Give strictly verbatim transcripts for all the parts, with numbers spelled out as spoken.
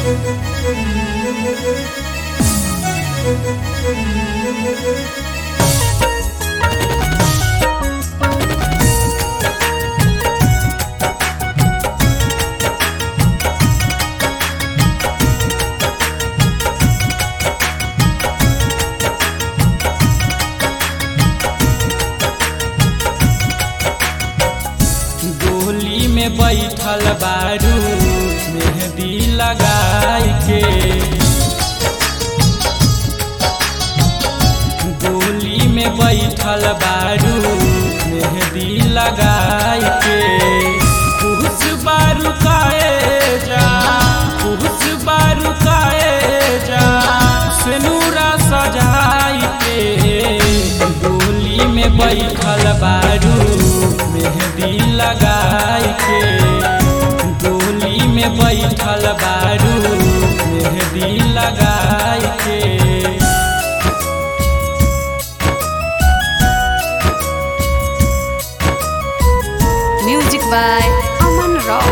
डोली में बैठल बारू मेहंदी लगाई के, डोली में बैठल बारू मेहंदी लगाई के, खुश बारू काए जा खुश बारू काए जा सिनुरा सजाई के, डोली में बैठल बारू मेहंदी लगाई के, डोली में बैठल बारू मेहंदी लगाई के। Music by Aman Rao.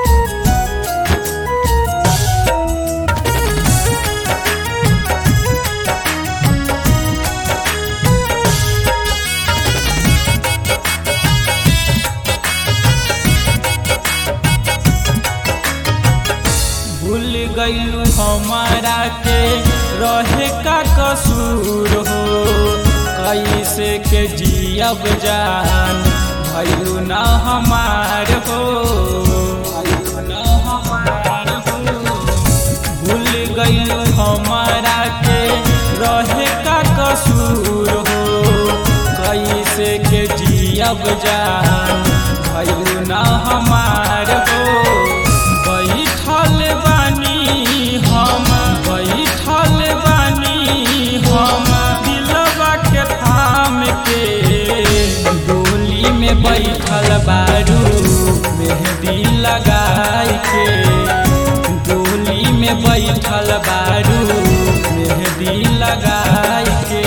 भूल गईलू हमारा के रहे का कसूर हो, कैसे के जियब जान भैलू न हमार हो, भैलू न हमार हो। भूल गईलू हमारा के रहे का कसूर हो, कैसे के जियब जान भैलू न हमार हो। बैठल बानी हम बैठल बानी हम दिलवा के थाम के, डोली में बैठल बारू मेहंदी लगाई के, डोली में बैठल बारू मेहंदी लगाई के।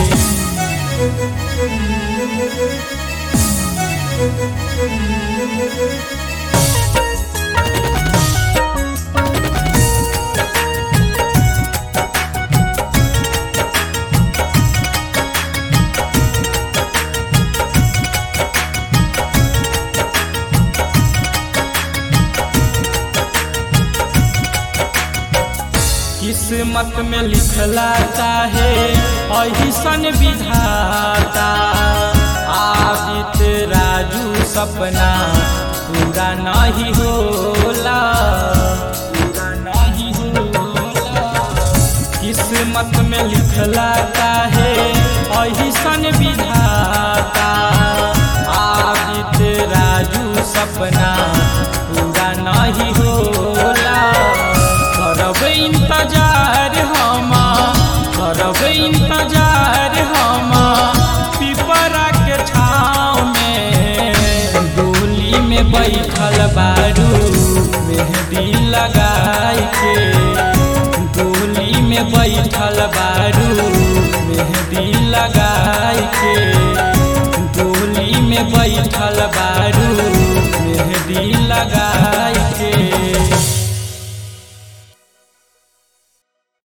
किस्मत में लिखला चाहे ऐसन विधाता, आदित राजू सपना पूरा नहीं होला, पूरा नहीं होला। किस्मत में लिखला चाहे ऐसन विधाता, आदित राजू सपना पूरा नहीं होला। करब इंतजार हम करब इंतजार हम पिपरा के छाँव में, डोली में बैठल बारू मेहंदी लगाई के, डोली में बैठल बारू मेहंदी लगाई के, डोली में बैठल बारू मेहंदी लगा